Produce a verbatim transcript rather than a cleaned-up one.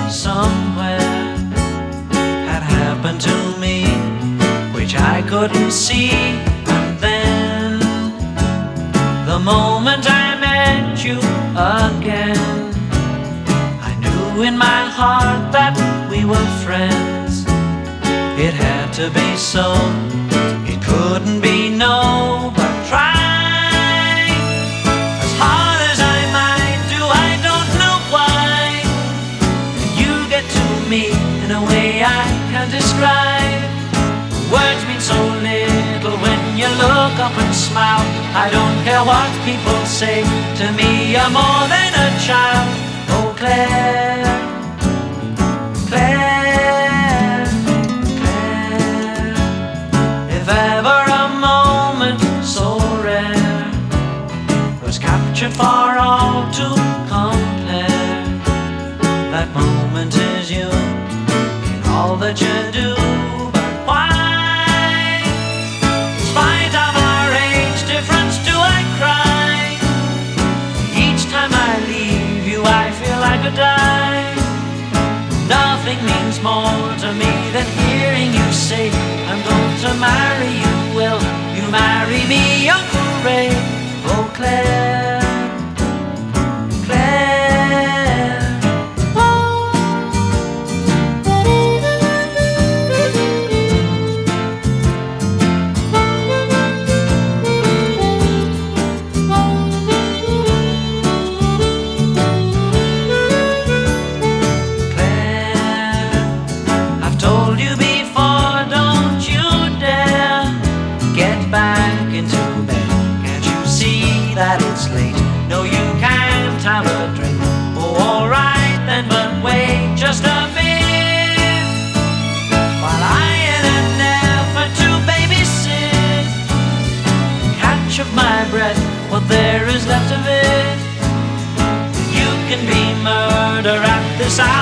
somewhere had happened to me, which I couldn't see. And then, the moment I met you again, I knew in my heart that we were friends. It had to be so, it couldn't be no, but try as hard as I might do, I don't know why. You get to me in a way I can't describe. Words mean so little when you look up and smile. I don't care what people say, to me you're more than a child. Oh Claire, Claire, Claire, if ever a moment so rare was captured for all to compare, that moment is you in all that you do. But why, in spite of our age difference, do I cry? Each time I leave you I feel I could die. Nothing means more to me than hearing you say, I'm going to marry you. Will you marry me, Uncle Ray? Oh Claire, Claire, Claire, I've told you before, don't you dare get back into bed. Can't you see that it's late? No, you can't have a drink. Oh, alright then, but wait just a bit, while I, in an effort to babysit, catch up my breath, what there is left of it. You can be murder at this hour.